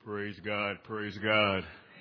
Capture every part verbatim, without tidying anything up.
Praise God, praise God.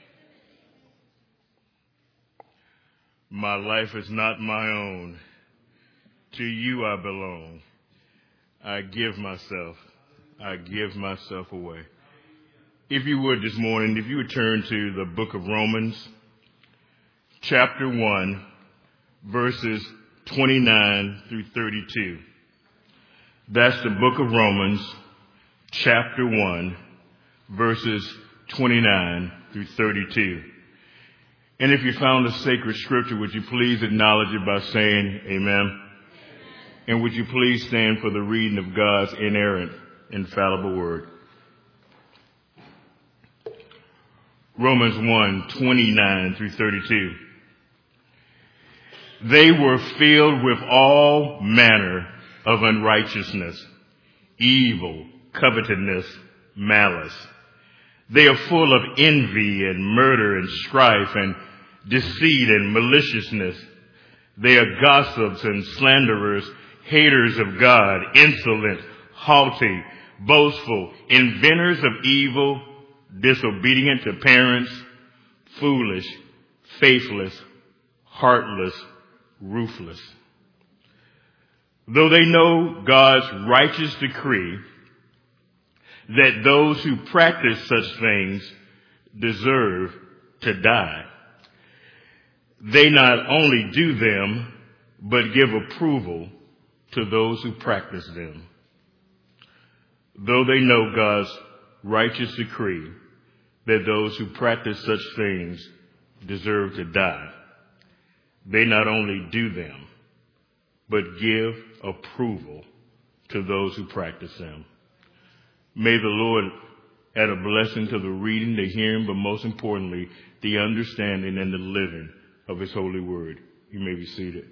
My life is not my own. To you I belong. I give myself. I give myself away. If you would this morning, if you would turn to the book of Romans, chapter one, verses twenty-nine through thirty-two. That's the book of Romans, chapter one, verses twenty-nine through thirty-two. And if you found a sacred scripture, would you please acknowledge it by saying amen? And would you please stand for the reading of God's inerrant, infallible word? Romans one, twenty-nine through thirty-two. They were filled with all manner of unrighteousness, evil, covetousness, malice. They are full of envy and murder and strife and deceit and maliciousness. They are gossips and slanderers, haters of God, insolent, haughty, boastful, inventors of evil, disobedient to parents, foolish, faithless, heartless, ruthless. Though they know God's righteous decree that those who practice such things deserve to die, they not only do them, but give approval to those who practice them. Though they know God's righteous decree that those who practice such things deserve to die, they not only do them, but give approval to those who practice them. May the Lord add a blessing to the reading, the hearing, but most importantly, the understanding and the living of His holy word. You may be seated.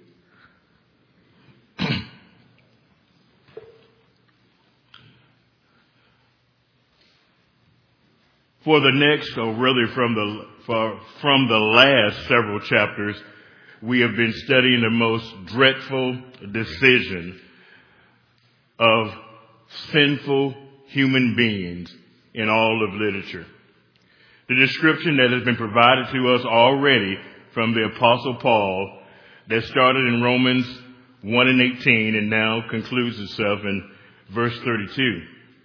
For the next, or really from the for, from the last several chapters, we have been studying the most dreadful decision of sinful human beings in all of literature. The description that has been provided to us already from the Apostle Paul that started in Romans one and eighteen and now concludes itself in verse thirty-two.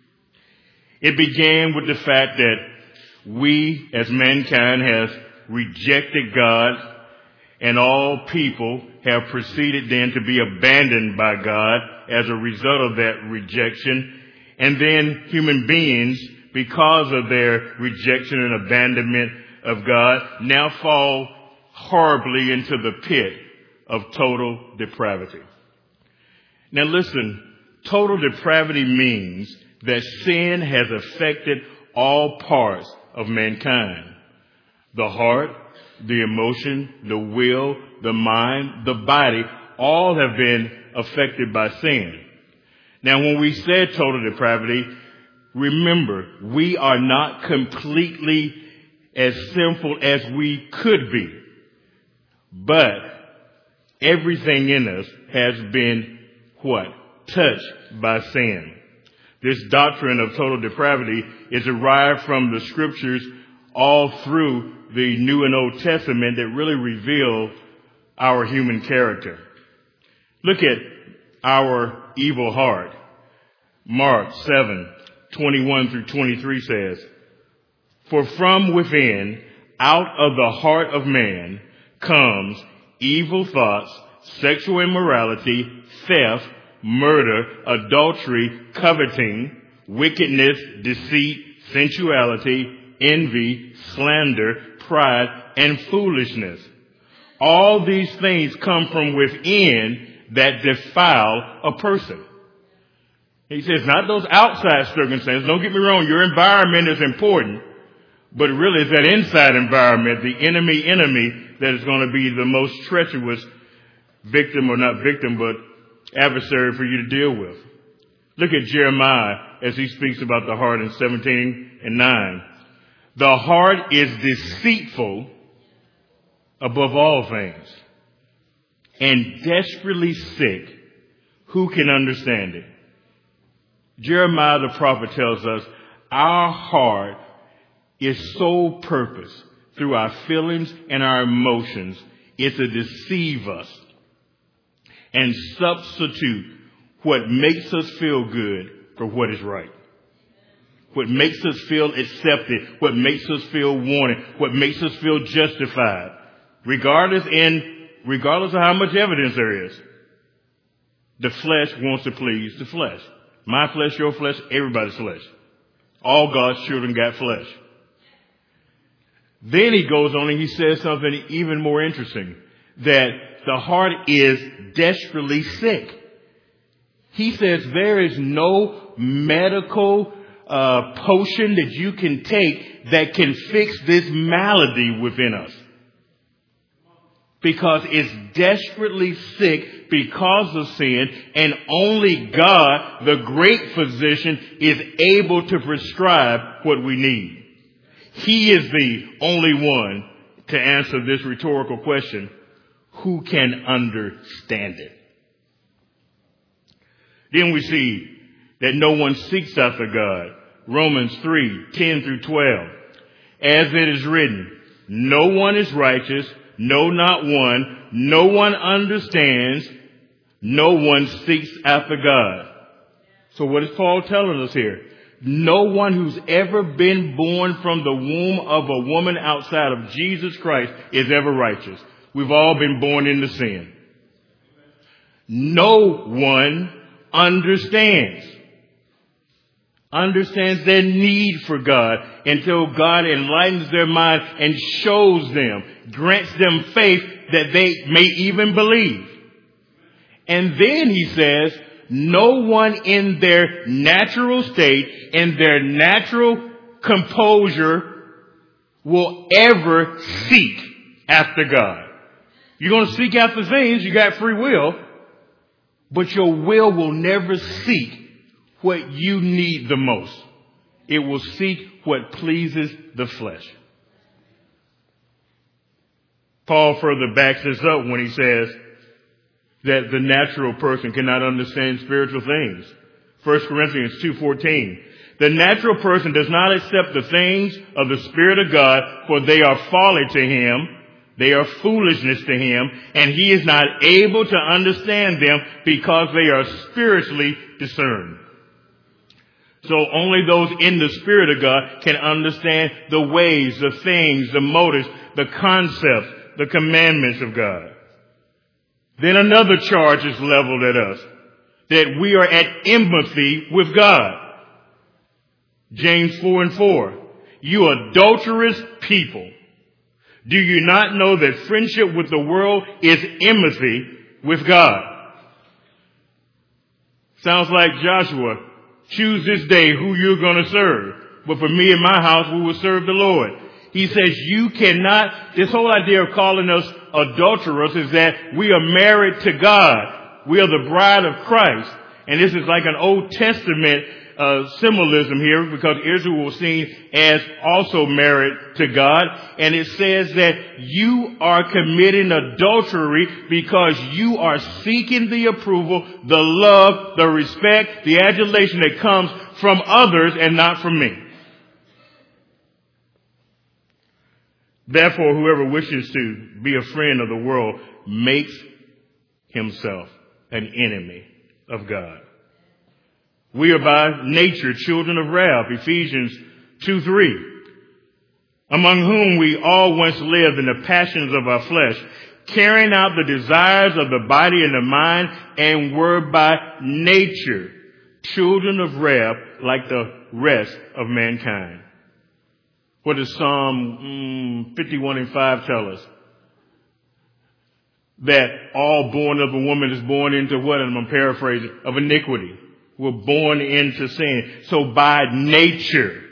It began with the fact that we as mankind has rejected God, and all people have proceeded then to be abandoned by God as a result of that rejection. And then human beings, because of their rejection and abandonment of God, now fall horribly into the pit of total depravity. Now listen, total depravity means that sin has affected all parts of mankind. The heart, the emotion, the will, the mind, the body, all have been affected by sin. Now, when we said total depravity, remember, we are not completely as sinful as we could be. But everything in us has been, what? Touched by sin. This doctrine of total depravity is derived from the scriptures all through the New and Old Testament that really reveal our human character. Look at our evil heart. Mark seven, twenty-one through twenty-three says, "For from within, out of the heart of man, comes evil thoughts, sexual immorality, theft, murder, adultery, coveting, wickedness, deceit, sensuality, envy, slander, pride, and foolishness. All these things come from within that defile a person." He says, not those outside circumstances. Don't get me wrong, your environment is important, but really it's that inside environment, the enemy enemy, that is going to be the most treacherous victim, or not victim, but adversary for you to deal with. Look at Jeremiah as he speaks about the heart in seventeen and nine. "The heart is deceitful above all things and desperately sick. Who can understand it?" Jeremiah the prophet tells us our heart its sole purpose through our feelings and our emotions is to deceive us and substitute what makes us feel good for what is right. What makes us feel accepted, what makes us feel wanted, what makes us feel justified, regardless in regardless of how much evidence there is. The flesh wants to please the flesh. My flesh, your flesh, everybody's flesh. All God's children got flesh. Then he goes on and he says something even more interesting, that the heart is desperately sick. He says there is no medical uh, potion that you can take that can fix this malady within us. Because it's desperately sick because of sin, and only God, the great physician, is able to prescribe what we need. He is the only one to answer this rhetorical question: who can understand it? Then we see that no one seeks after God. Romans three, ten through twelve. As it is written, no one is righteous, no, not one. No one understands. No one seeks after God. So what is Paul telling us here? No one who's ever been born from the womb of a woman outside of Jesus Christ is ever righteous. We've all been born into sin. No one understands. Understands their need for God until God enlightens their mind and shows them, grants them faith that they may even believe. And then he says, no one in their natural state, in their natural composure, will ever seek after God. You're going to seek after things, you got free will, but your will will never seek what you need the most. It will seek what pleases the flesh. Paul further backs this up when he says that the natural person cannot understand spiritual things. First Corinthians two fourteen. The natural person does not accept the things of the Spirit of God, for they are folly to him. They are foolishness to him, and he is not able to understand them because they are spiritually discerned. So only those in the Spirit of God can understand the ways, the things, the motives, the concepts, the commandments of God. Then another charge is leveled at us, that we are at enmity with God. James four and four. You adulterous people, do you not know that friendship with the world is enmity with God? Sounds like Joshua. Choose this day who you're going to serve. But for me and my house, we will serve the Lord. He says you cannot, this whole idea of calling us adulterers is that we are married to God. We are the bride of Christ. And this is like an Old Testament uh, symbolism here, because Israel was seen as also married to God. And it says that you are committing adultery because you are seeking the approval, the love, the respect, the adulation that comes from others and not from me. Therefore, whoever wishes to be a friend of the world makes himself an enemy of God. We are by nature children of wrath, Ephesians two three, among whom we all once lived in the passions of our flesh, carrying out the desires of the body and the mind, and were by nature children of wrath like the rest of mankind. What does Psalm mm, fifty-one and five tell us? That all born of a woman is born into what? And I'm paraphrasing, of iniquity. We're born into sin. So by nature,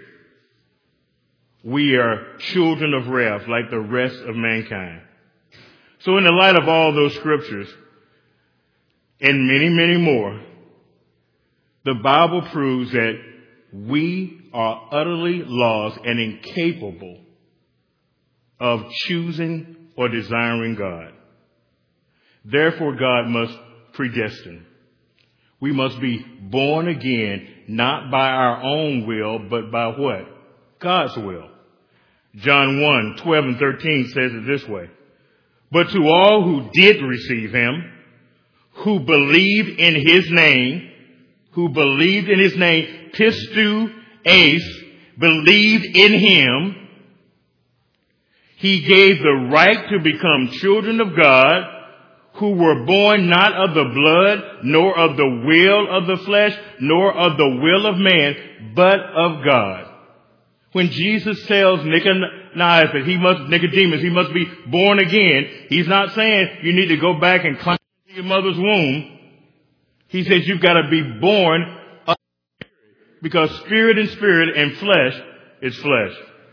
we are children of wrath like the rest of mankind. So in the light of all those scriptures, and many, many more, the Bible proves that we are utterly lost and incapable of choosing or desiring God. Therefore, God must predestine. We must be born again, not by our own will, but by what? God's will. John one, twelve and thirteen says it this way. But to all who did receive him, who believed in his name, who believed in his name, pistu ace, believed in him, he gave the right to become children of God, who were born not of the blood, nor of the will of the flesh, nor of the will of man, but of God. When Jesus tells Nicodemus that he must, Nicodemus, he must be born again, he's not saying you need to go back and climb into your mother's womb. He says you've got to be born of spirit, because spirit and spirit and flesh is flesh.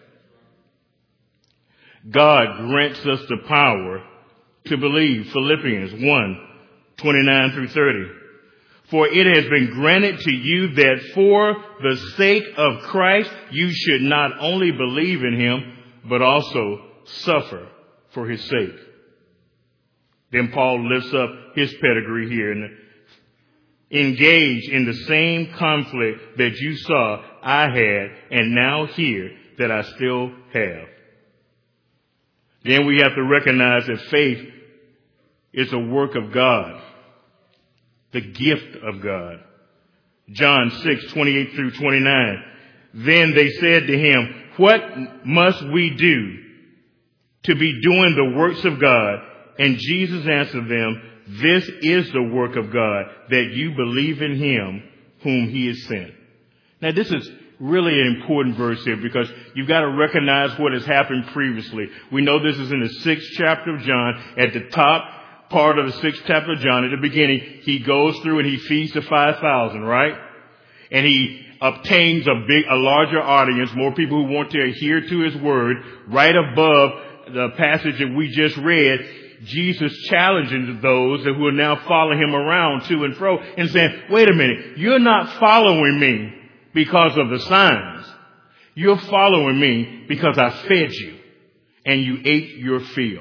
God grants us the power to believe. Philippians one, twenty-nine through thirty. For it has been granted to you that for the sake of Christ you should not only believe in him, but also suffer for his sake. Then Paul lifts up his pedigree here and engage in the same conflict that you saw I had and now hear that I still have. Then we have to recognize that faith is a work of God. The gift of God. John six, twenty-eight through twenty-nine. Then they said to him, what must we do to be doing the works of God? And Jesus answered them, this is the work of God, that you believe in him whom he has sent. Now this is really an important verse here, because you've got to recognize what has happened previously. We know this is in the sixth chapter of John. At the top part of the sixth chapter of John, at the beginning, he goes through and he feeds the five thousand, right? And he obtains a big, a larger audience, more people who want to adhere to his word. Right above the passage that we just read, Jesus challenging those who are now following him around to and fro and saying, wait a minute, you're not following me because of the signs. You're following me because I fed you and you ate your fill.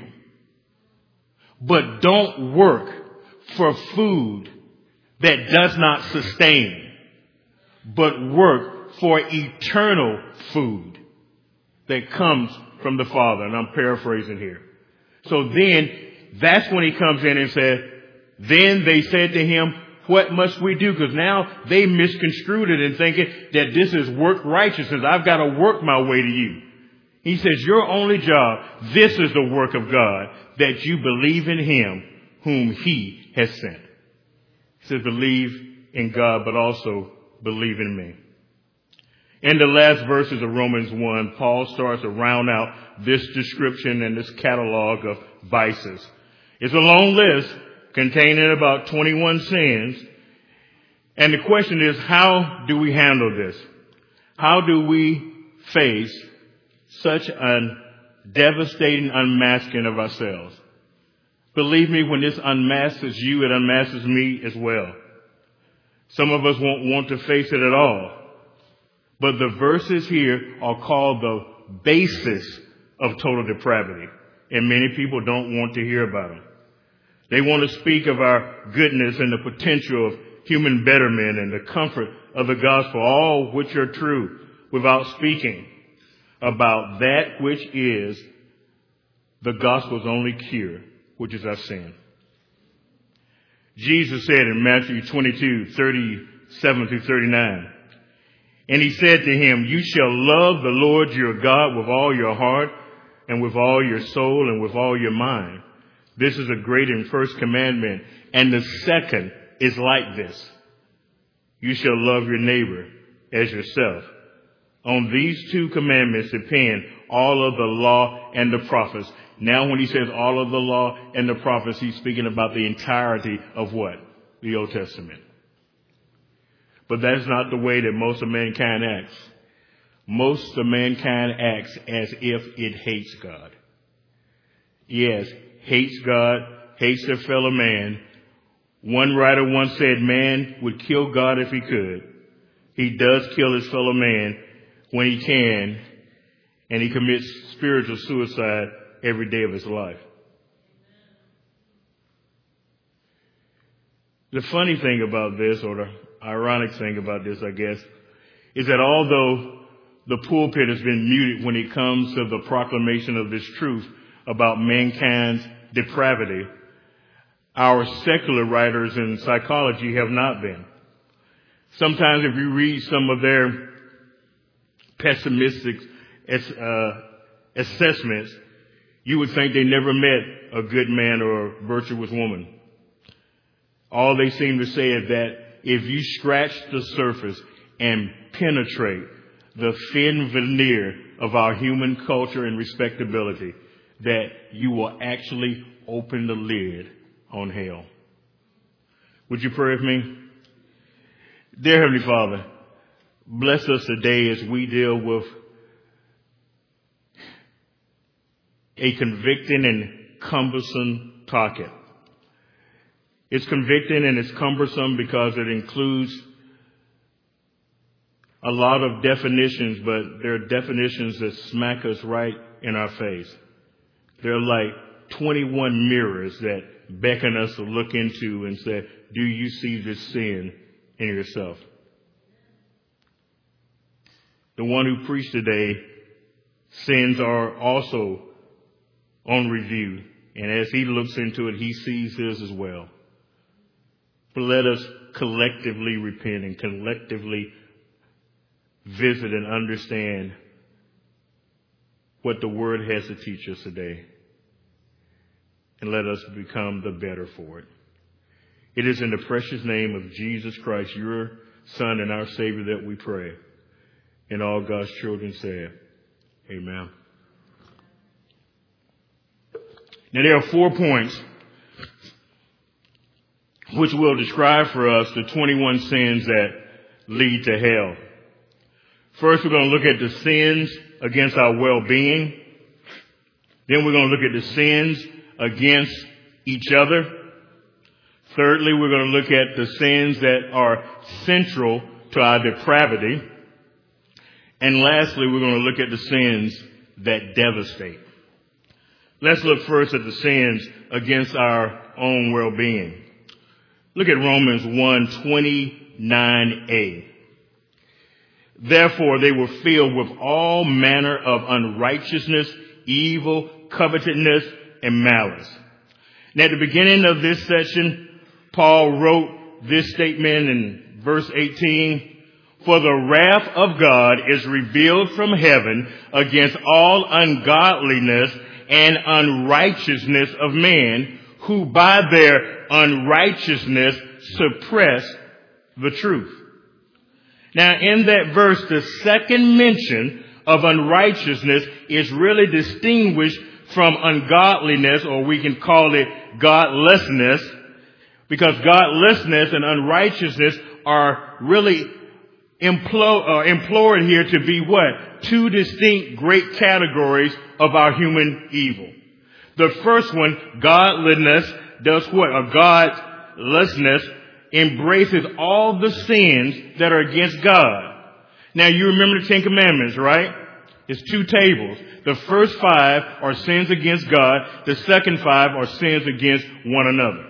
But don't work for food that does not sustain, but work for eternal food that comes from the Father. And I'm paraphrasing here. So then that's when he comes in and said, then they said to him, what must we do? Because now they misconstrued it and thinking that this is work righteousness. I've got to work my way to you. He says, your only job, this is the work of God, that you believe in him whom he has sent. He says, believe in God, but also believe in me. In the last verses of Romans one, Paul starts to round out this description and this catalog of vices. It's a long list containing about twenty-one sins. And the question is, how do we handle this? How do we face such a devastating unmasking of ourselves? Believe me, when this unmasks you, it unmasks me as well. Some of us won't want to face it at all. But the verses here are called the basis of total depravity. And many people don't want to hear about them. They want to speak of our goodness and the potential of human betterment and the comfort of the gospel, all which are true, without speaking about that which is the gospel's only cure, which is our sin. Jesus said in Matthew twenty-two, thirty-seven through thirty-nine, and he said to him, you shall love the Lord your God with all your heart and with all your soul and with all your mind. This is a great and first commandment. And the second is like this. You shall love your neighbor as yourself. On these two commandments depend all of the law and the prophets. Now when he says all of the law and the prophets, he's speaking about the entirety of what? The Old Testament. But that's not the way that most of mankind acts. Most of mankind acts as if it hates God. Yes, hates God, hates their fellow man. One writer once said man would kill God if he could. He does kill his fellow man when he can, and he commits spiritual suicide every day of his life. The funny thing about this, or the ironic thing about this, I guess, is that although the pulpit has been muted when it comes to the proclamation of this truth about mankind's depravity, our secular writers in psychology have not been. Sometimes if you read some of their pessimistic uh, assessments, you would think they never met a good man or a virtuous woman. All they seem to say is that if you scratch the surface and penetrate the thin veneer of our human culture and respectability, that you will actually open the lid on hell. Would you pray with me? Dear Heavenly Father, bless us today as we deal with a convicting and cumbersome topic. It's convicting and it's cumbersome because it includes a lot of definitions, but there are definitions that smack us right in our face. They're like twenty-one mirrors that beckon us to look into and say, do you see this sin in yourself? The one who preached today, sins are also on review. And as he looks into it, he sees his as well. But let us collectively repent and collectively visit and understand what the Word has to teach us today. And let us become the better for it. It is in the precious name of Jesus Christ, your Son and our Savior, that we pray. And all God's children say, amen. Now there are four points which will describe for us the twenty-one sins that lead to hell. First, we're going to look at the sins against our well-being. Then we're going to look at the sins against each other. Thirdly, we're going to look at the sins that are central to our depravity. And lastly, we're going to look at the sins that devastate. Let's look first at the sins against our own well-being. Look at Romans one twenty-nine a. Therefore, they were filled with all manner of unrighteousness, evil, covetousness, and malice. Now, at the beginning of this section, Paul wrote this statement in verse eighteen. For the wrath of God is revealed from heaven against all ungodliness and unrighteousness of men, who by their unrighteousness suppress the truth. Now, in that verse, the second mention of unrighteousness is really distinguished from ungodliness, or we can call it godlessness, because godlessness and unrighteousness are really implo- uh, implored here to be what? Two distinct great categories of our human evil. The first one, godliness, does what? Or godlessness embraces all the sins that are against God. Now, you remember the Ten Commandments, right? It's two tables. The first five are sins against God. The second five are sins against one another.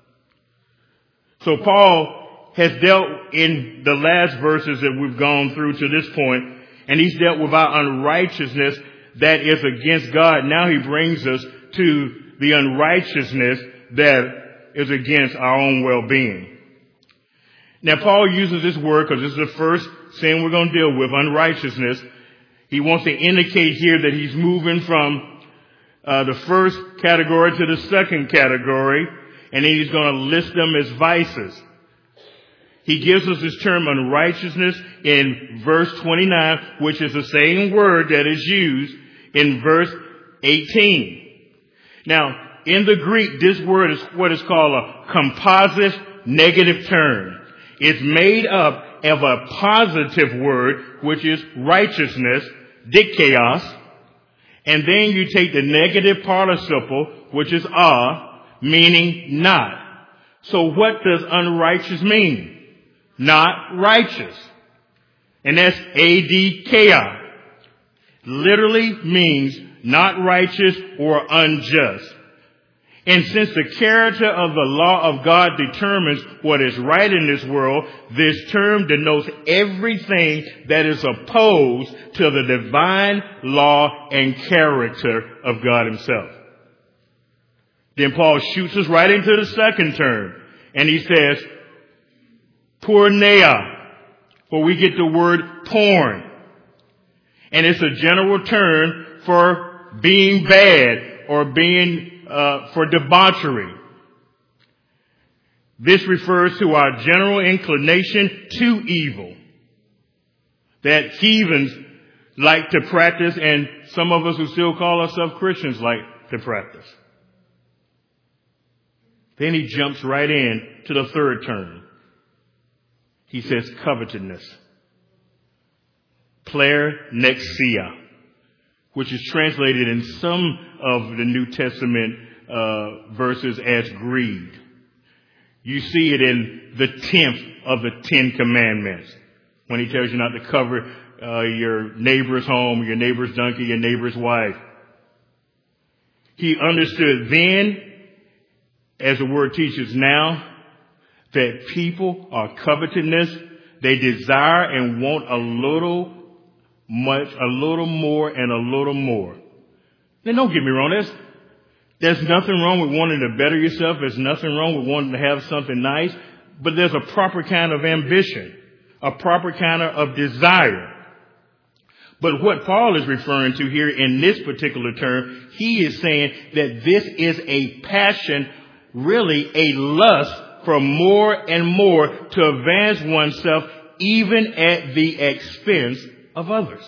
So Paul has dealt in the last verses that we've gone through to this point, and he's dealt with our unrighteousness that is against God. Now he brings us to the unrighteousness that is against our own well-being. Now, Paul uses this word because this is the first sin we're going to deal with, unrighteousness. He wants to indicate here that he's moving from uh, the first category to the second category, and then he's going to list them as vices. He gives us this term unrighteousness in verse twenty-nine, which is the same word that is used in verse eighteen. Now, in the Greek, this word is what is called a composite negative term. It's made up of a positive word, which is righteousness, dikaios, and then you take the negative participle, which is a, meaning not. So what does unrighteous mean? Not righteous. And that's adikeia. Literally means not righteous or unjust. And since the character of the law of God determines what is right in this world, this term denotes everything that is opposed to the divine law and character of God himself. Then Paul shoots us right into the second term, and he says, porneia, for we get the word porn. And it's a general term for being bad or being Uh, for debauchery. This refers to our general inclination to evil that heathens like to practice, and some of us who still call ourselves Christians like to practice. Then he jumps right in to the third term. He says covetousness. Pleonexia, which is translated in some of the New Testament uh, verses as greed. You see it in the tenth of the Ten Commandments, when he tells you not to cover uh, your neighbor's home, your neighbor's donkey, your neighbor's wife. He understood then, as the word teaches now, that people are covetousness. They desire and want a little much, a little more and a little more. Now, don't get me wrong. There's, there's nothing wrong with wanting to better yourself. There's nothing wrong with wanting to have something nice. But there's a proper kind of ambition, a proper kind of desire. But what Paul is referring to here in this particular term, he is saying that this is a passion, really a lust for more and more to advance oneself, even at the expense of others.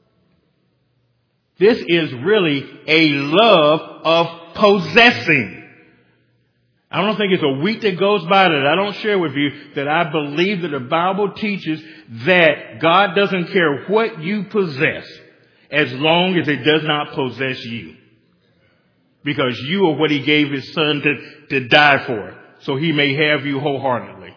This is really a love of possessing. I don't think it's a week that goes by that I don't share with you that I believe that the Bible teaches that God doesn't care what you possess as long as it does not possess you. Because you are what he gave his son to, to die for, so he may have you wholeheartedly.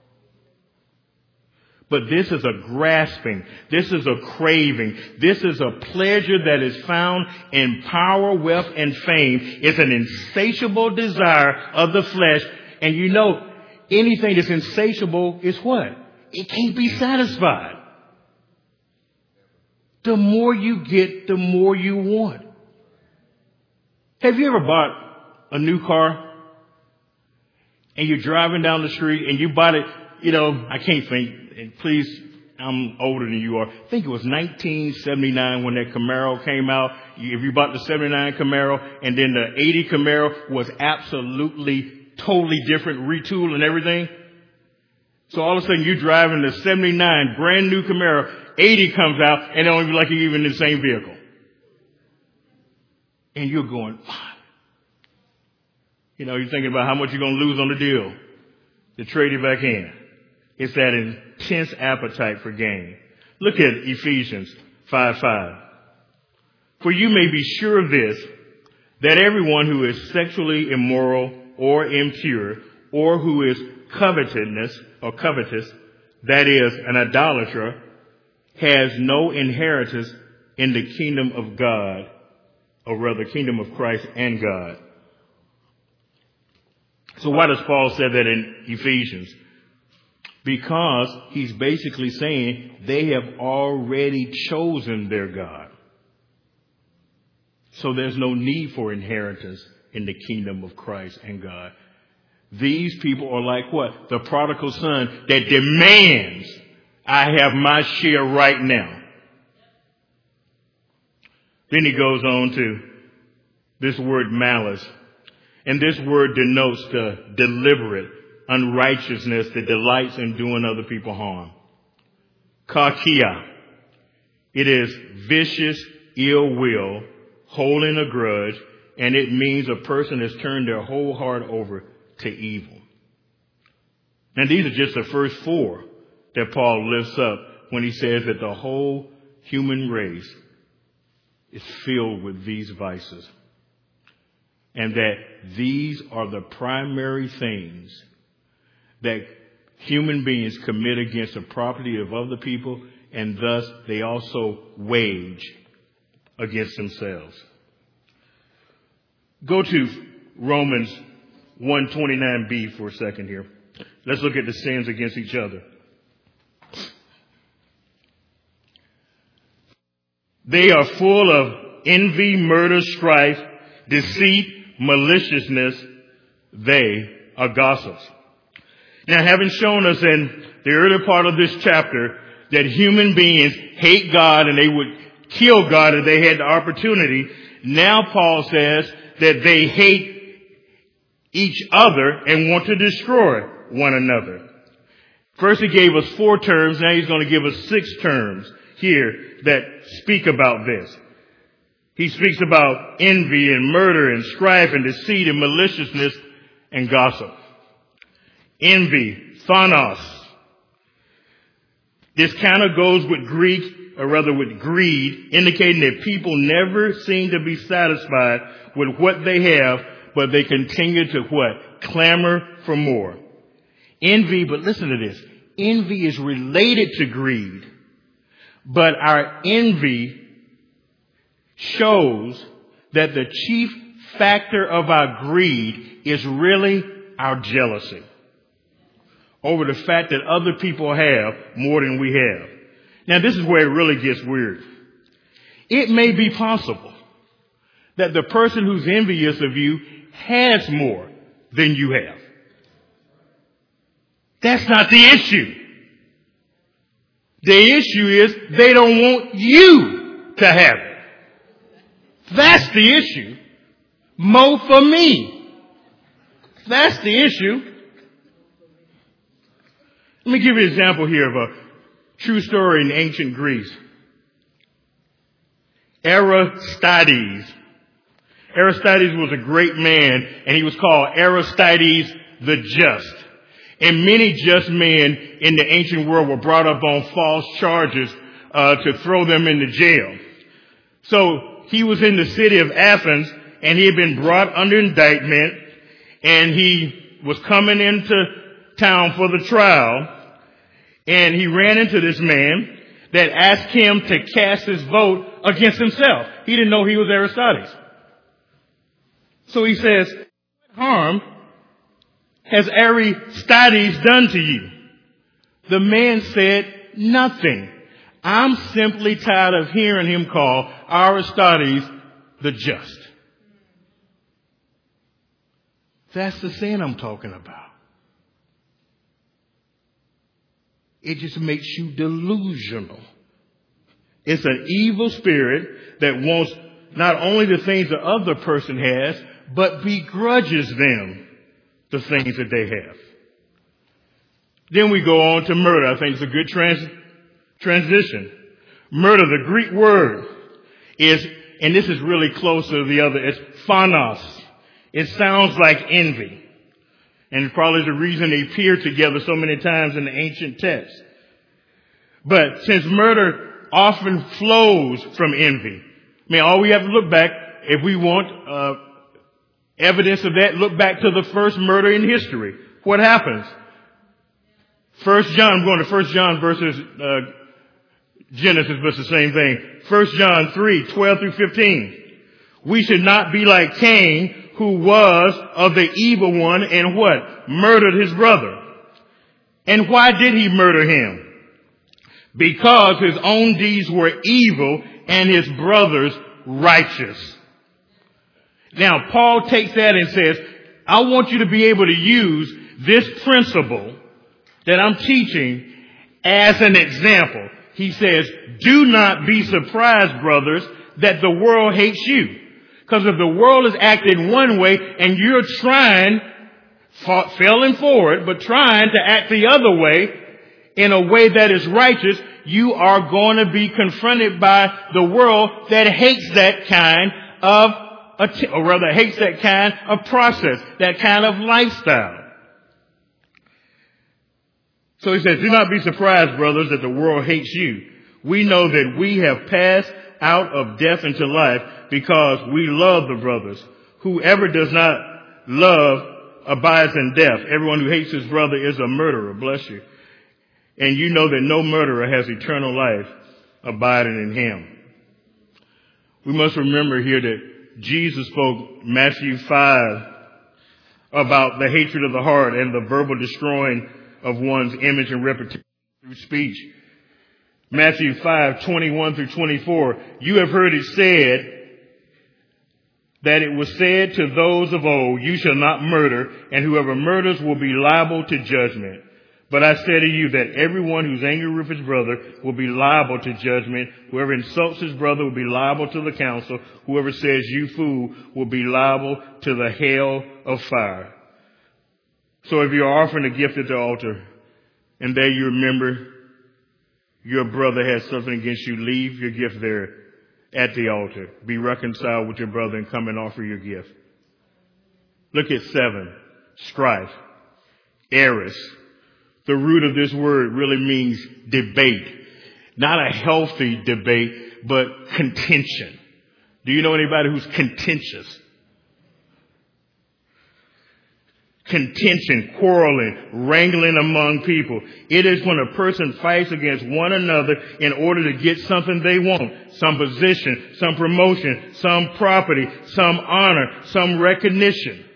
But this is a grasping. This is a craving. This is a pleasure that is found in power, wealth, and fame. It's an insatiable desire of the flesh. And you know, anything that's insatiable is what? It can't be satisfied. The more you get, the more you want. Have you ever bought a new car and you're driving down the street and you bought it, you know, I can't think. And please, I'm older than you are. I think it was nineteen seventy-nine when that Camaro came out. If you bought the seventy-nine Camaro, and then the eighty Camaro was absolutely totally different, retooled and everything. So all of a sudden you're driving the seventy-nine brand new Camaro, eighty comes out, and it don't even like you're even in the same vehicle. And you're going, wow. You know, you're thinking about how much you're going to lose on the deal to trade it back in. It's that intense appetite for gain. Look at Ephesians five five. For you may be sure of this, that everyone who is sexually immoral or impure, or who is covetousness or covetous, that is, an idolater, has no inheritance in the kingdom of God, or rather, kingdom of Christ and God. So why does Paul say that in Ephesians? Because he's basically saying they have already chosen their God. So there's no need for inheritance in the kingdom of Christ and God. These people are like what? The prodigal son that demands, I have my share right now. Then he goes on to this word malice. And this word denotes the deliberate unrighteousness that delights in doing other people harm. Kakia. It is vicious ill will, holding a grudge, and it means a person has turned their whole heart over to evil. And these are just the first four that Paul lifts up when he says that the whole human race is filled with these vices. And that these are the primary things that human beings commit against the property of other people, and thus they also wage against themselves. Go to Romans one twenty-nine b for a second here. Let's look at the sins against each other. They are full of envy, murder, strife, deceit, maliciousness. They are gossips. Now, having shown us in the earlier part of this chapter that human beings hate God and they would kill God if they had the opportunity, now Paul says that they hate each other and want to destroy one another. First he gave us four terms, now he's going to give us six terms here that speak about this. He speaks about envy and murder and strife and deceit and maliciousness and gossip. Envy, phanos. This kind of goes with Greek, or rather with greed, indicating that people never seem to be satisfied with what they have, but they continue to what? Clamor for more. Envy, but listen to this. Envy is related to greed, but our envy shows that the chief factor of our greed is really our jealousy over the fact that other people have more than we have. Now, this is where it really gets weird. It may be possible that the person who's envious of you has more than you have. That's not the issue. The issue is they don't want you to have it. That's the issue. More for me. That's the issue. Let me give you an example here of a true story in ancient Greece. Aristides. Aristides was a great man, and he was called Aristides the Just. And many just men in the ancient world were brought up on false charges uh, to throw them into jail. So he was in the city of Athens, and he had been brought under indictment, and he was coming into town for the trial, and he ran into this man that asked him to cast his vote against himself. He didn't know he was Aristides. So he says, "What harm has Aristides done to you?" The man said, "Nothing. I'm simply tired of hearing him call Aristides the Just." That's the sin I'm talking about. It just makes you delusional. It's an evil spirit that wants not only the things the other person has, but begrudges them the things that they have. Then we go on to murder. I think it's a good trans- transition. Murder, the Greek word is, and this is really close to the other, it's phanos. It sounds like envy. And probably the reason they appear together so many times in the ancient text. But since murder often flows from envy, I mean, all we have to look back, if we want uh, evidence of that, look back to the first murder in history. What happens? First John, I'm going to First John versus uh, Genesis, but it's the same thing. First John three, twelve through fifteen. We should not be like Cain, who was of the evil one and what? Murdered his brother. And why did he murder him? Because his own deeds were evil and his brother's righteous. Now, Paul takes that and says, I want you to be able to use this principle that I'm teaching as an example. He says, do not be surprised, brothers, that the world hates you. Because if the world is acting one way and you're trying, failing forward, but trying to act the other way in a way that is righteous, you are going to be confronted by the world that hates that kind of, or rather hates that kind of process, that kind of lifestyle. So he says, do not be surprised, brothers, that the world hates you. We know that we have passed out of death into life because we love the brothers. Whoever does not love abides in death. Everyone who hates his brother is a murderer. Bless you. And you know that no murderer has eternal life abiding in him. We must remember here that Jesus spoke Matthew five about the hatred of the heart and the verbal destroying of one's image and reputation through speech. Matthew five, twenty-one through twenty-four. You have heard it said that it was said to those of old, you shall not murder, and whoever murders will be liable to judgment. But I say to you that everyone who's angry with his brother will be liable to judgment. Whoever insults his brother will be liable to the council. Whoever says you fool will be liable to the hell of fire. So if you're offering a gift at the altar, and there you remember your brother has something against you, leave your gift there at the altar. Be reconciled with your brother and come and offer your gift. Look at seven. Strife. Eris. The root of this word really means debate. Not a healthy debate, but contention. Do you know anybody who's contentious? Contention, quarreling, wrangling among people. It is when a person fights against one another in order to get something they want. Some position, some promotion, some property, some honor, some recognition.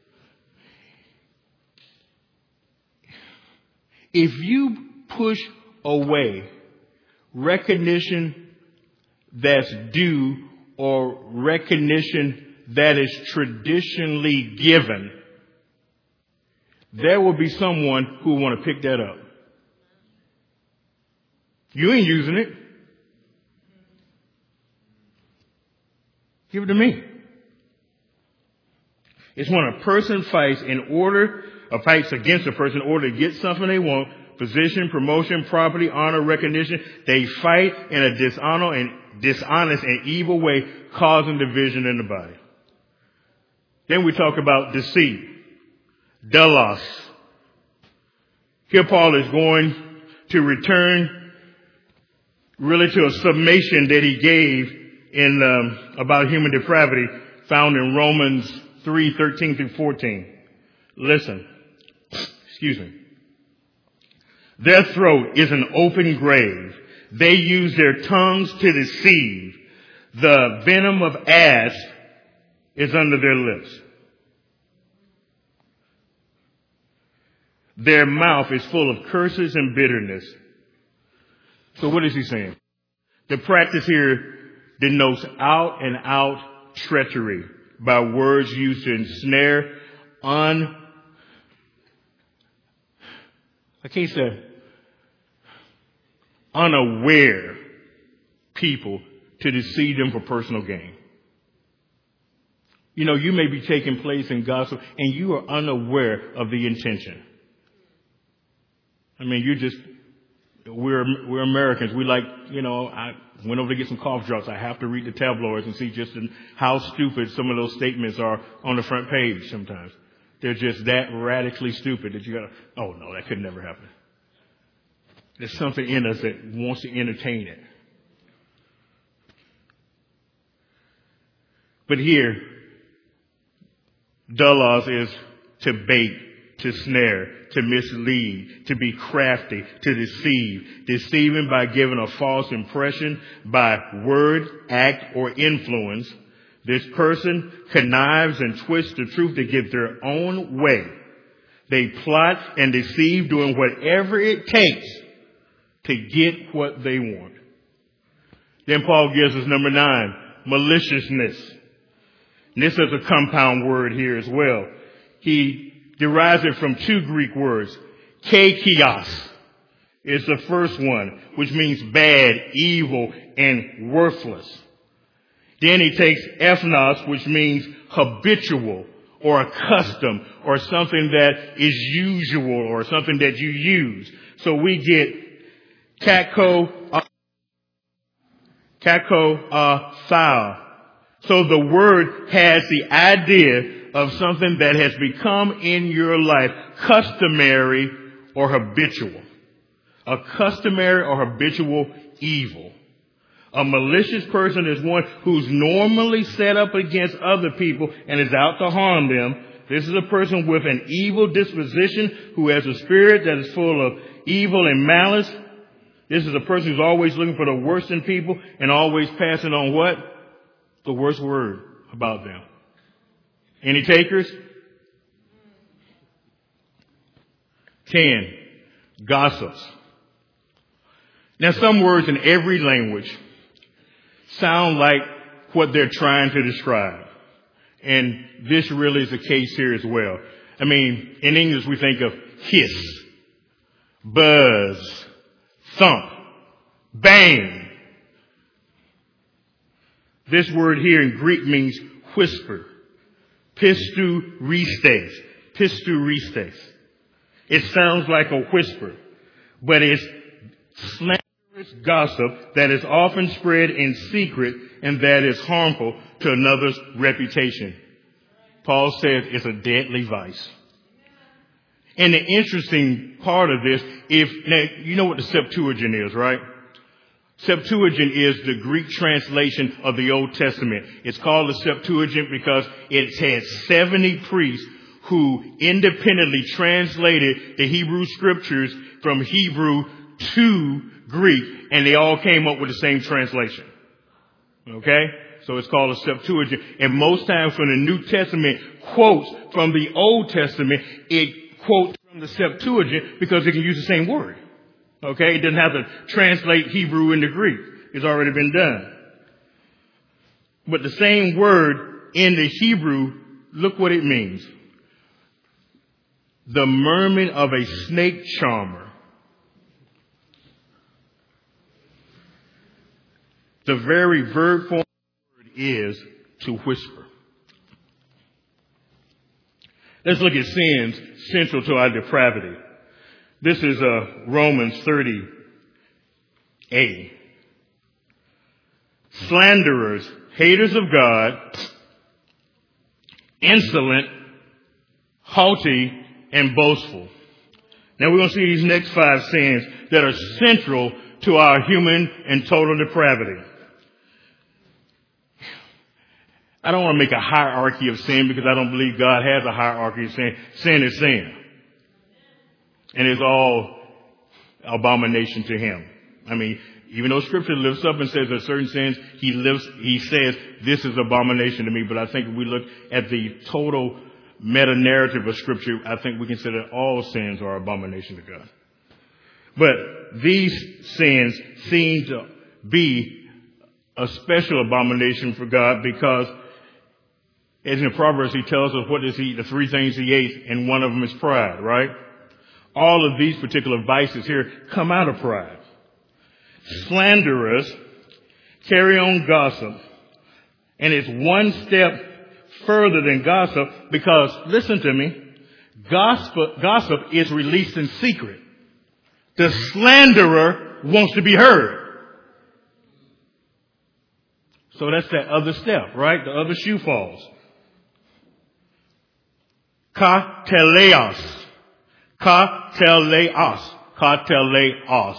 If you push away recognition that's due or recognition that is traditionally given, there will be someone who will want to pick that up. You ain't using it. Give it to me. It's when a person fights in order, or fights against a person in order to get something they want, position, promotion, property, honor, recognition. They fight in a dishonor and dishonest and evil way, causing division in the body. Then we talk about deceit. Delos. Here Paul is going to return really to a summation that he gave in um, about human depravity found in Romans three, thirteen through fourteen. Listen. Excuse me. Their throat is an open grave. They use their tongues to deceive. The venom of asp is under their lips. Their mouth is full of curses and bitterness. So what is he saying? The practice here denotes out and out treachery by words used to ensnare un, I can't say, unaware people to deceive them for personal gain. You know, you may be taking place in gossip and you are unaware of the intention. I mean, you just, we're, we're Americans. We like, you know, I went over to get some cough drops. I have to read the tabloids and see just how stupid some of those statements are on the front page sometimes. They're just that radically stupid that you gotta, oh no, that could never happen. There's something in us that wants to entertain it. But here, Delos is to bait, to snare, to mislead, to be crafty, to deceive, deceiving by giving a false impression by word, act, or influence. This person connives and twists the truth to get their own way. They plot and deceive, doing whatever it takes to get what they want. Then Paul gives us number nine, maliciousness. And this is a compound word here as well. He derives it from two Greek words. Kaikios is the first one, which means bad, evil, and worthless. Then he takes ethnos, which means habitual or accustomed or something that is usual or something that you use. So we get kako, kako, uh, thou. So the word has the idea of something that has become in your life customary or habitual. A customary or habitual evil. A malicious person is one who's normally set up against other people and is out to harm them. This is a person with an evil disposition who has a spirit that is full of evil and malice. This is a person who's always looking for the worst in people and always passing on what? The worst word about them. Any takers? ten, gossips. Now, some words in every language sound like what they're trying to describe. And this really is the case here as well. I mean, in English, we think of hiss, buzz, thump, bang. This word here in Greek means whisper. Pisturistes. Pisturistes. It sounds like a whisper, but it's slanderous gossip that is often spread in secret and that is harmful to another's reputation. Paul says it's a deadly vice. And the interesting part of this, if now, you know what the Septuagint is, right? Septuagint is the Greek translation of the Old Testament. It's called the Septuagint because it had seventy priests who independently translated the Hebrew scriptures from Hebrew to Greek, and they all came up with the same translation. Okay? So it's called a Septuagint. And most times when the New Testament quotes from the Old Testament, it quotes from the Septuagint because it can use the same word. Okay? It doesn't have to translate Hebrew into Greek. It's already been done. But the same word in the Hebrew, look what it means. The murmuring of a snake charmer. The very verb form is to whisper. Let's look at sins central to our depravity. This is uh, Romans thirty a. Slanderers, haters of God, insolent, haughty, and boastful. Now we're going to see these next five sins that are central to our human and total depravity. I don't want to make a hierarchy of sin because I don't believe God has a hierarchy of sin. Sin is sin. And it's all abomination to him. I mean, even though scripture lifts up and says that certain sins, he lives, he says, this is abomination to me. But I think if we look at the total meta narrative of scripture, I think we can say that all sins are abomination to God. But these sins seem to be a special abomination for God because as in Proverbs, he tells us what is he, the three things he ate, and one of them is pride, right? All of these particular vices here come out of pride. Slanderers carry on gossip, and it's one step further than gossip because, listen to me, gossip, gossip is released in secret. The slanderer wants to be heard. So that's that other step, right? The other shoe falls. Kateleos. Kateleos. Kateleos.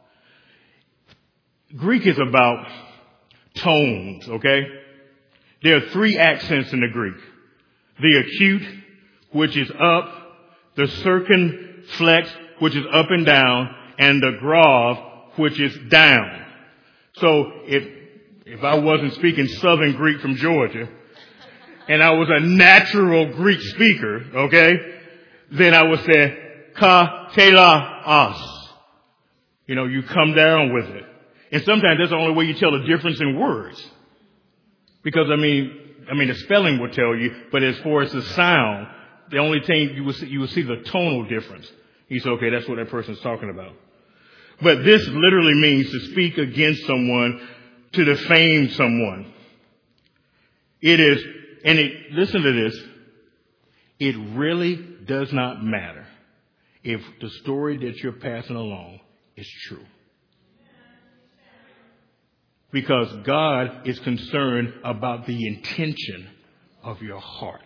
Greek is about tones, okay? There are three accents in the Greek. The acute, which is up, the circumflex, which is up and down, and the grave, which is down. So if if I wasn't speaking Southern Greek from Georgia, and I was a natural Greek speaker, okay, then I would say kateleos. You know, you come down with it. And sometimes that's the only way you tell the difference in words. Because, I mean, I mean, the spelling will tell you, but as far as the sound, the only thing you will see, you will see the tonal difference. You say, okay, that's what that person's talking about. But this literally means to speak against someone, to defame someone. It is, and it, listen to this, it really does not matter if the story that you're passing along is true. Because God is concerned about the intention of your heart.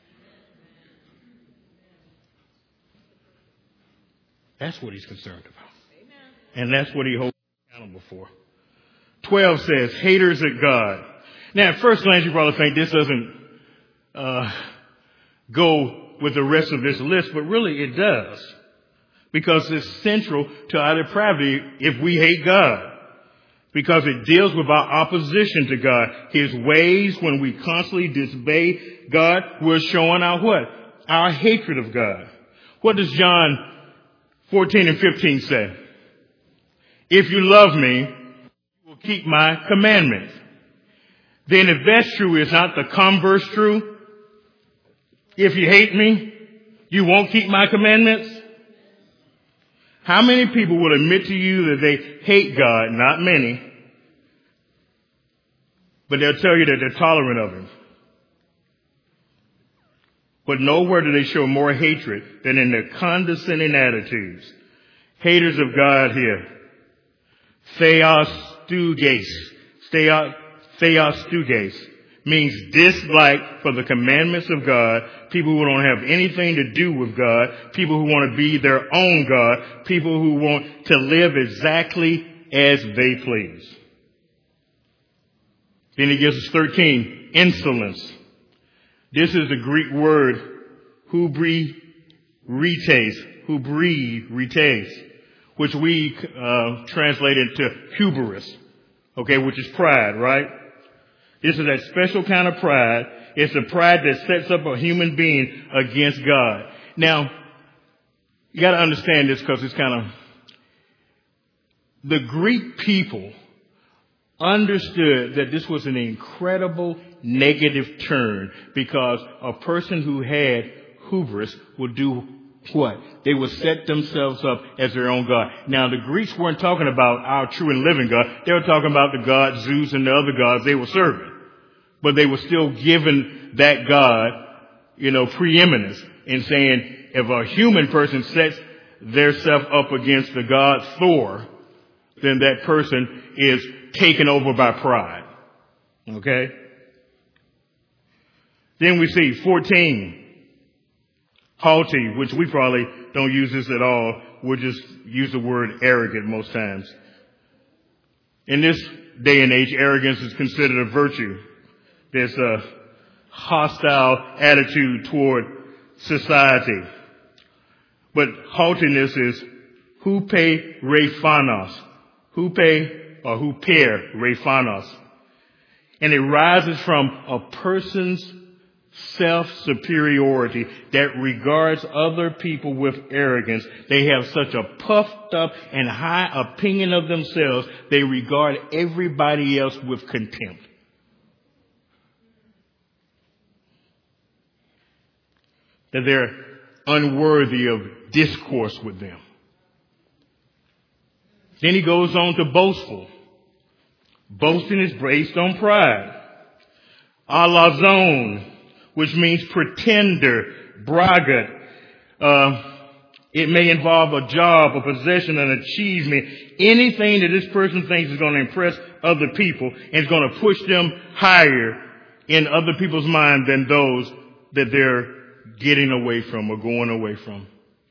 That's what he's concerned about. And that's what he holds accountable for. twelve says, haters of God. Now, at first glance, you probably think this doesn't uh, go with the rest of this list, but really it does. Because it's central to our depravity if we hate God. Because it deals with our opposition to God. His ways, when we constantly disobey God, we're showing our what? Our hatred of God. What does John fourteen and fifteen say, if you love me, you will keep my commandments. Then if that's true, is not the converse true? If you hate me, you won't keep my commandments? How many people will admit to you that they hate God? Not many. But they'll tell you that they're tolerant of him. But nowhere do they show more hatred than in their condescending attitudes. Haters of God here. Theos stuges. Theos stuges means dislike for the commandments of God. People who don't have anything to do with God. People who want to be their own God. People who want to live exactly as they please. Then he gives us thirteen, insolence. This is the Greek word hubrites, hubrites, which we uh, translate into hubris, okay, which is pride, right? This is that special kind of pride. It's the pride that sets up a human being against God. Now, you got to understand this because it's kind of, the Greek people understood that this was an incredible negative turn, because a person who had hubris would do what? They would set themselves up as their own God. Now, the Greeks weren't talking about our true and living God. They were talking about the god Zeus and the other gods they were serving. But they were still giving that God, you know, preeminence in saying, if a human person sets theirself up against the god Thor, then that person is taken over by pride. Okay? Then we see fourteen, haughty, which we probably don't use this at all. We'll just use the word arrogant most times. In this day and age, arrogance is considered a virtue. There's a hostile attitude toward society. But haughtiness is hupe rephanos. Hupe or huper rephanos. And it rises from a person's self-superiority that regards other people with arrogance. They have such a puffed up and high opinion of themselves, they regard everybody else with contempt. That they're unworthy of discourse with them. Then he goes on to boastful. Boasting is based on pride. Alazon, which means pretender, braggart. Uh, it may involve a job, a possession, an achievement, anything that this person thinks is going to impress other people and is going to push them higher in other people's mind than those that they're getting away from or going away from.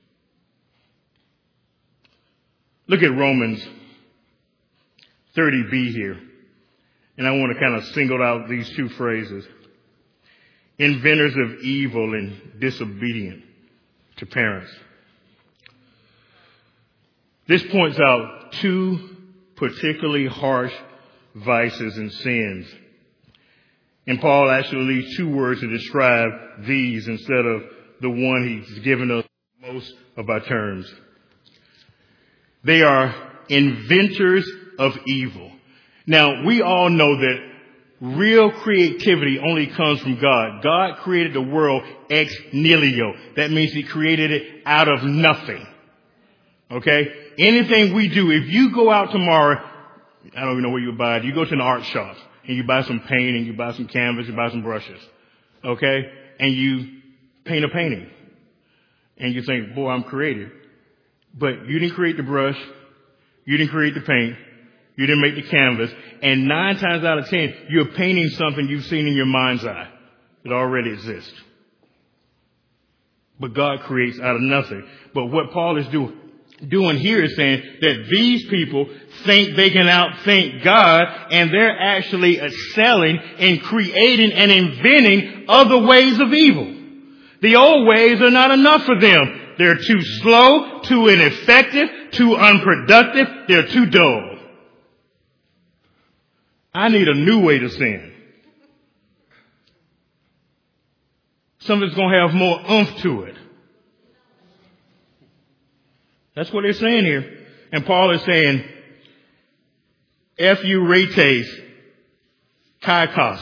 Look at Romans thirty b here. And I want to kind of single out these two phrases. Inventors of evil and disobedient to parents. This points out two particularly harsh vices and sins. And Paul actually leaves two words to describe these instead of the one he's given us most of our terms. They are inventors of evil. Now, we all know that real creativity only comes from God. God created the world ex nihilo. That means he created it out of nothing. Okay? Anything we do, if you go out tomorrow, I don't even know where you buy it. You go to an art shop and you buy some paint and you buy some canvas, you buy some brushes. Okay? And you paint a painting. And you think, boy, I'm creative. But you didn't create the brush. You didn't create the paint. You didn't make the canvas. And nine times out of ten, you're painting something you've seen in your mind's eye that already exists. But God creates out of nothing. But what Paul is do, doing here is saying that these people think they can outthink God, and they're actually excelling in creating and inventing other ways of evil. The old ways are not enough for them. They're too slow, too ineffective, too unproductive. They're too dull. I need a new way to sin. Something that's going to have more oomph to it. That's what they're saying here. And Paul is saying, F-U-rates, kaikos.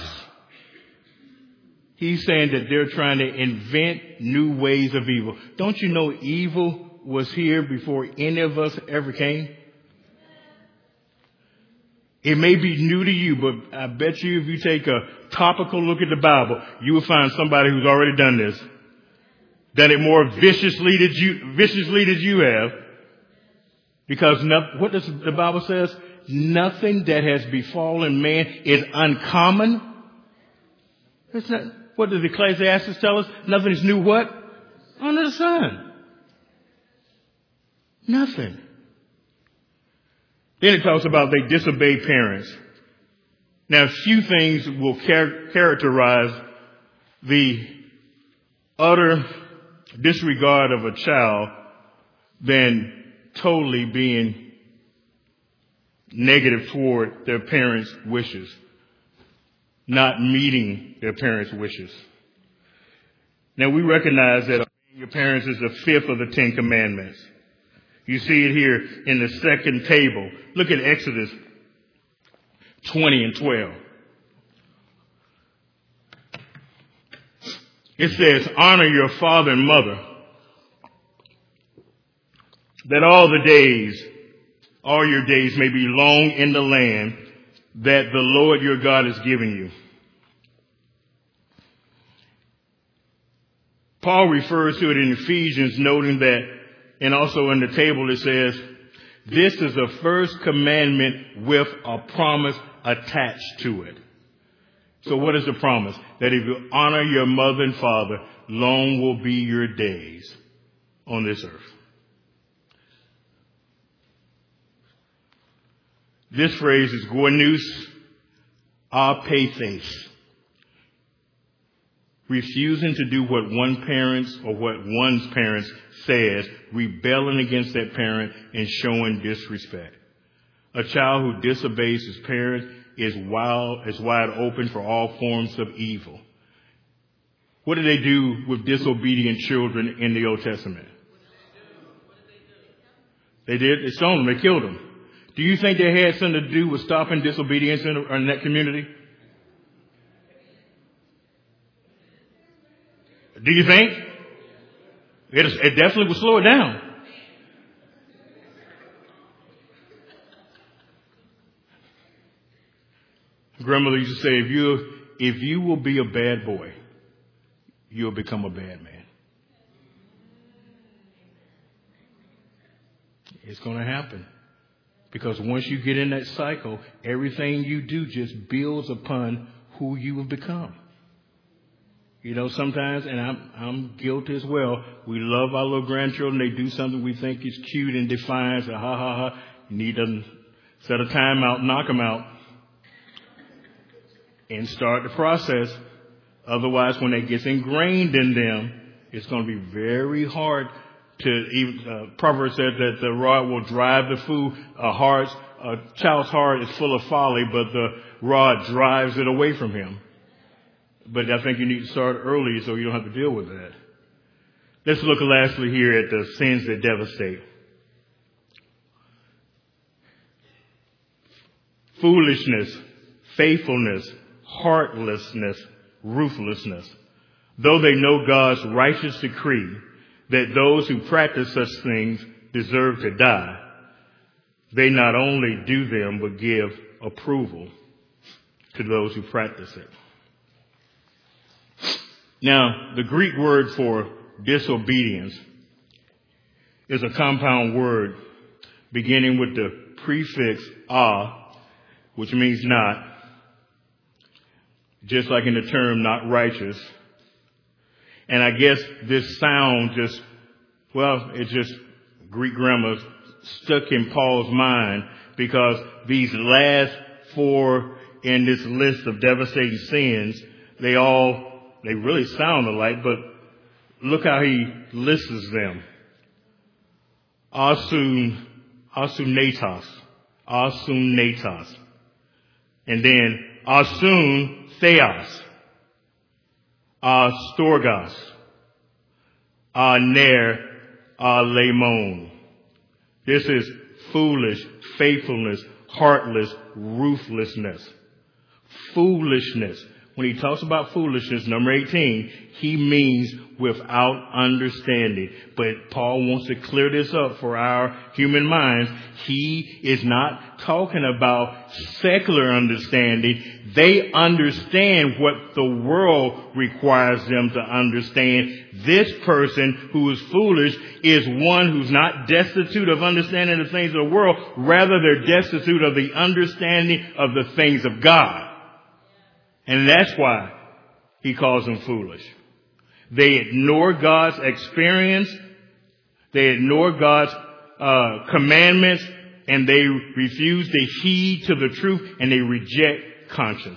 He's saying that they're trying to invent new ways of evil. Don't you know evil was here before any of us ever came? It may be new to you, but I bet you if you take a topical look at the Bible, you will find somebody who's already done this. Done it more viciously than you, viciously than you have. Because no, what does the Bible says? Nothing that has befallen man is uncommon. It's not, what does Ecclesiastes tell us? Nothing is new what? Under the sun. Nothing. Then it talks about they disobey parents. Now, few things will char- characterize the utter disregard of a child than totally being negative toward their parents' wishes, not meeting their parents' wishes. Now, we recognize that obeying your parents is the fifth of the Ten Commandments. You see it here in the second table. Look at Exodus twenty and twelve. It says, honor your father and mother, that all the days, all your days may be long in the land that the Lord your God has given you. Paul refers to it in Ephesians, noting that, and also in the table it says, this is the first commandment with a promise attached to it. So what is the promise? That if you honor your mother and father, long will be your days on this earth. This phrase is goinus apathes. Refusing to do what one parent's or what one's parents says, rebelling against that parent and showing disrespect. A child who disobeys his parent is wild, is wide open for all forms of evil. What did they do with disobedient children in the Old Testament? They did. They stoned them. They killed them. Do you think they had something to do with stopping disobedience in, in that community? Do you think? It, is, it definitely would slow it down. Grandmother used to say, if you, if you will be a bad boy, you'll become a bad man. It's going to happen. Because once you get in that cycle, everything you do just builds upon who you have become. You know, sometimes, and I'm, I'm guilty as well, we love our little grandchildren. They do something we think is cute and defiant. So, ha, ha, ha. You need to set a time out, knock them out, and start the process. Otherwise, when it gets ingrained in them, it's going to be very hard to even, uh, Proverbs says that the rod will drive the fool. A heart, a child's heart is full of folly, but the rod drives it away from him. But I think you need to start early so you don't have to deal with that. Let's look lastly here at the sins that devastate. Foolishness, faithfulness, heartlessness, ruthlessness. Though they know God's righteous decree that those who practice such things deserve to die, they not only do them but give approval to those who practice it. Now, the Greek word for disobedience is a compound word beginning with the prefix a, which means not, just like in the term not righteous. And I guess this sound just, well, it's just Greek grammar stuck in Paul's mind because these last four in this list of devastating sins, they all They really sound alike, but look how he lists them. Asun, asunatos, asunatos. And then asun theos, astorgos, aner, alemon. This is foolish, faithfulness, heartless, ruthlessness. Foolishness. When he talks about foolishness, number eighteen, he means without understanding. But Paul wants to clear this up for our human minds. He is not talking about secular understanding. They understand what the world requires them to understand. This person who is foolish is one who's not destitute of understanding the things of the world. Rather, they're destitute of the understanding of the things of God. And that's why he calls them foolish. They ignore God's experience. They ignore God's uh, commandments. And they refuse to heed to the truth. And they reject conscience.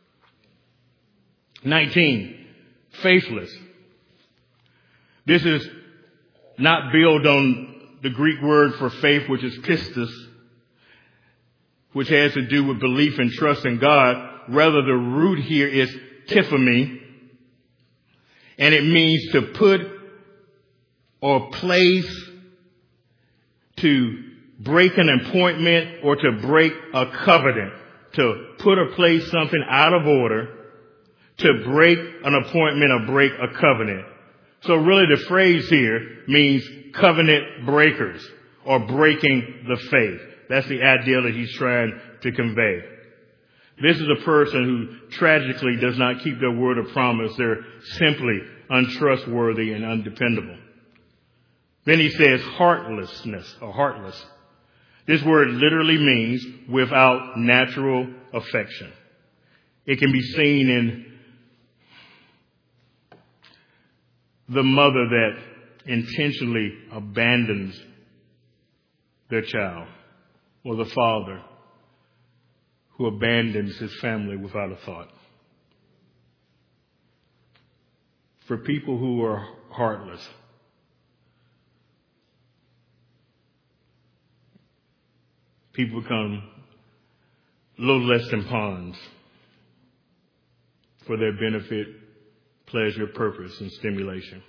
nineteen. Faithless. This is not built on the Greek word for faith, which is pistis, which has to do with belief and trust in God. Rather, the root here is typhemy, and it means to put or place, to break an appointment, or to break a covenant, to put or place something out of order, to break an appointment or break a covenant. So really the phrase here means covenant breakers or breaking the faith. That's the idea that he's trying to convey. This is a person who tragically does not keep their word of promise. They're simply untrustworthy and undependable. Then he says heartlessness or heartless. This word literally means without natural affection. It can be seen in the mother that intentionally abandons their child, or the father who abandons his family without a thought. For people who are heartless, people become little less than pawns for their benefit, pleasure, purpose, and stimulation.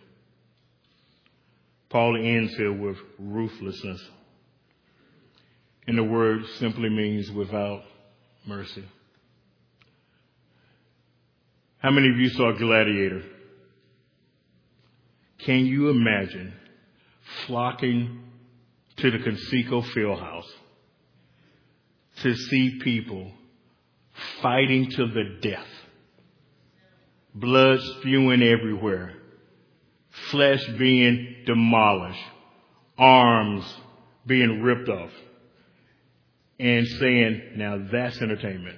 Paul ends here with ruthlessness. And the word simply means without mercy. How many of you saw Gladiator? Can you imagine flocking to the Conseco Fieldhouse to see people fighting to the death, blood spewing everywhere, flesh being demolished, arms being ripped off, and saying, now that's entertainment.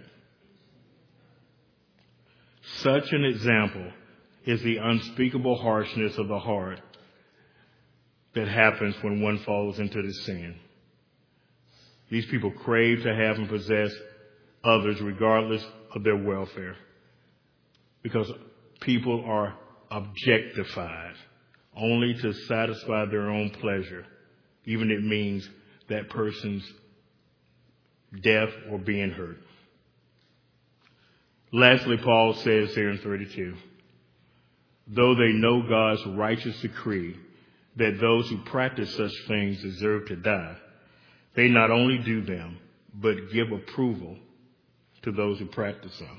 Such an example is the unspeakable harshness of the heart that happens when one falls into this sin. These people crave to have and possess others regardless of their welfare, because people are objectified only to satisfy their own pleasure, even if it means that person's death or being hurt. Lastly, Paul says here in thirty-two, though they know God's righteous decree that those who practice such things deserve to die, they not only do them, but give approval to those who practice them.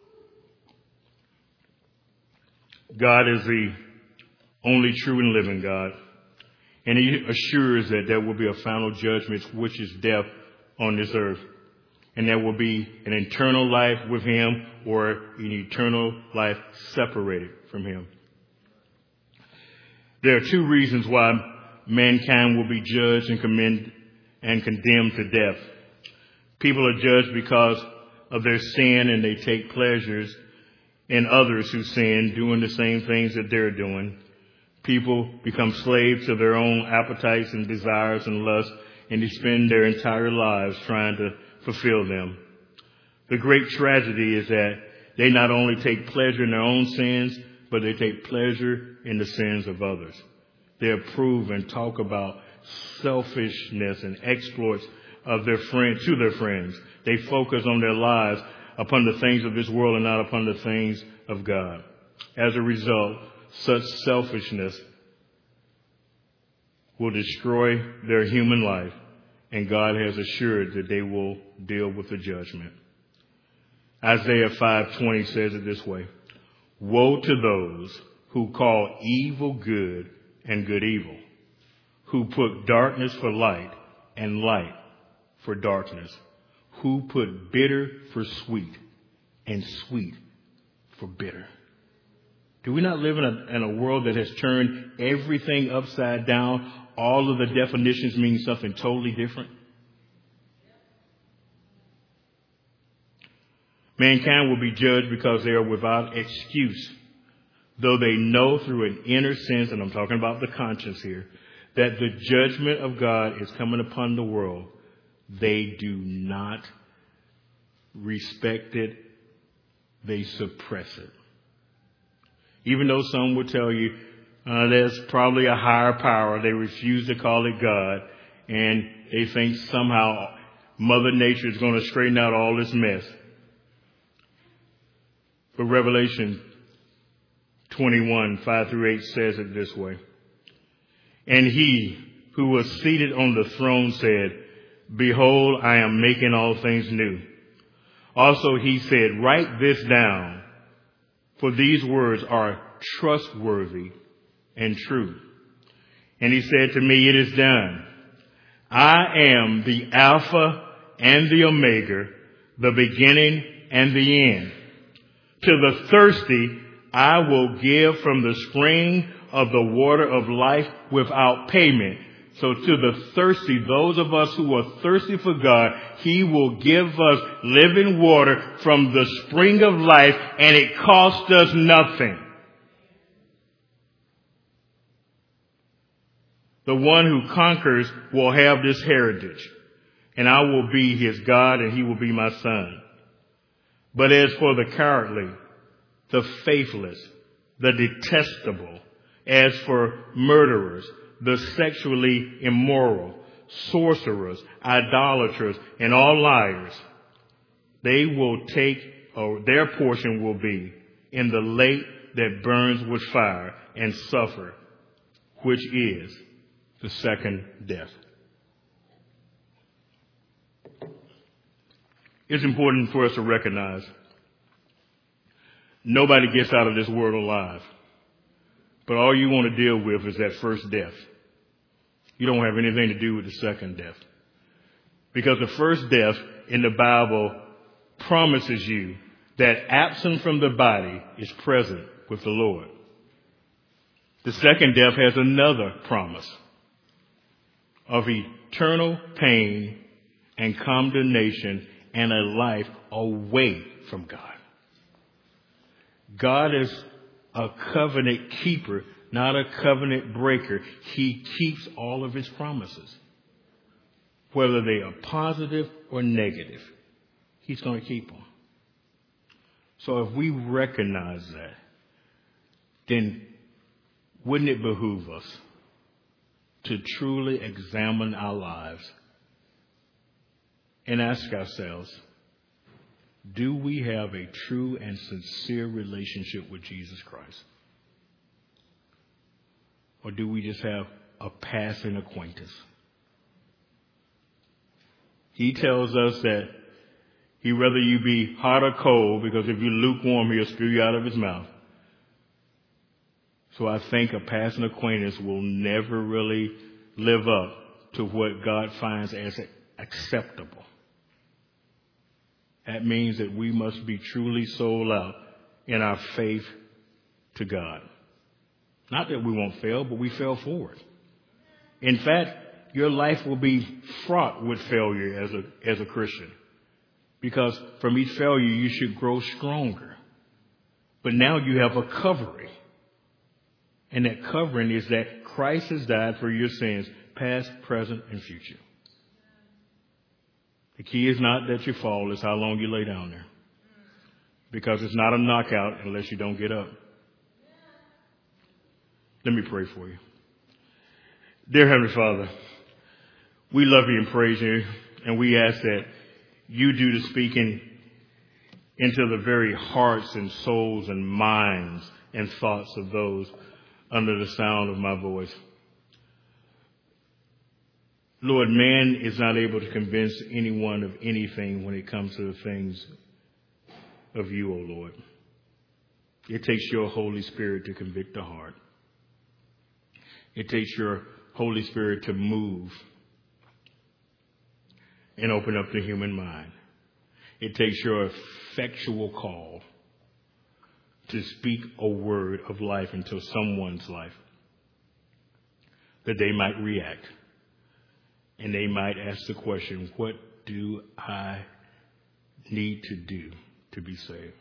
God is the only true and living God, and he assures that there will be a final judgment, which is death on this earth. And there will be an eternal life with him or an eternal life separated from him. There are two reasons why mankind will be judged and commend and condemned to death. People are judged because of their sin, and they take pleasures in others who sin, doing the same things that they're doing. People become slaves to their own appetites and desires and lusts, and they spend their entire lives trying to fulfill them. The great tragedy is that they not only take pleasure in their own sins, but they take pleasure in the sins of others. They approve and talk about selfishness and exploits of their friends to their friends. They focus on their lives upon the things of this world and not upon the things of God. As a result, such selfishness will destroy their human life and God has assured that they will deal with the judgment. Isaiah five twenty says it this way: woe to those who call evil good and good evil, who put darkness for light and light for darkness, who put bitter for sweet and sweet for bitter. Do we not live in a, in a world that has turned everything upside down? All of the definitions mean something totally different. Mankind will be judged because they are without excuse, though they know through an inner sense, and I'm talking about the conscience here, that the judgment of God is coming upon the world. They do not respect it. They suppress it. Even though some will tell you uh, there's probably a higher power, they refuse to call it God, and they think somehow Mother Nature is going to straighten out all this mess. But Revelation twenty-one, five through eight says it this way: and he who was seated on the throne said, behold, I am making all things new. Also he said, write this down, for these words are trustworthy and true. And he said to me, it is done. I am the Alpha and the Omega, the beginning and the end. To the thirsty, I will give from the spring of the water of life without payment. So to the thirsty, those of us who are thirsty for God, he will give us living water from the spring of life, and it costs us nothing. The one who conquers will have this heritage, and I will be his God, and he will be my son. But as for the cowardly, the faithless, the detestable, as for murderers, the sexually immoral, sorcerers, idolaters, and all liars, they will take, or their portion will be in the lake that burns with fire and sulfur, which is the second death. It's important for us to recognize nobody gets out of this world alive. But all you want to deal with is that first death. You don't have anything to do with the second death. Because the first death in the Bible promises you that absent from the body is present with the Lord. The second death has another promise of eternal pain and condemnation and a life away from God. God is a covenant keeper, not a covenant breaker. He keeps all of his promises. Whether they are positive or negative, he's going to keep them. So if we recognize that, then wouldn't it behoove us to truly examine our lives and ask ourselves, do we have a true and sincere relationship with Jesus Christ? Or do we just have a passing acquaintance? He tells us that he'd rather you be hot or cold, because if you're lukewarm, he'll spew you out of his mouth. So I think a passing acquaintance will never really live up to what God finds as acceptable. That means that we must be truly sold out in our faith to God. Not that we won't fail, but we fail forward. In fact, your life will be fraught with failure as a, as a Christian. Because from each failure, you should grow stronger. But now you have a covering. And that covering is that Christ has died for your sins, past, present, and future. The key is not that you fall, it's how long you lay down there. Because it's not a knockout unless you don't get up. Let me pray for you. Dear Heavenly Father, we love you and praise you, and we ask that you do the speaking into the very hearts and souls and minds and thoughts of those under the sound of my voice. Lord, man is not able to convince anyone of anything when it comes to the things of you, O Lord. It takes your Holy Spirit to convict the heart. It takes your Holy Spirit to move and open up the human mind. It takes your effectual call to speak a word of life into someone's life, that they might react and they might ask the question, what do I need to do to be saved?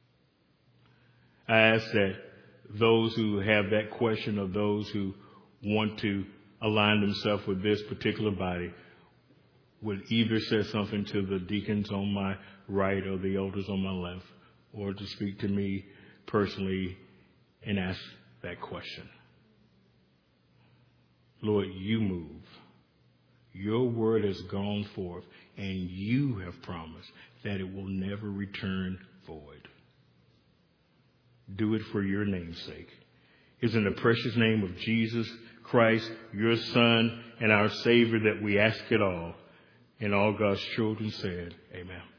I ask that those who have that question, or those who want to align themselves with this particular body, would either say something to the deacons on my right or the elders on my left, or to speak to me personally and ask that question. Lord, you move. Your word has gone forth, and you have promised that it will never return void. Do it for your name's sake. It's in the precious name of Jesus Christ, your Son and our Savior, that we ask it all. And all God's children said, amen.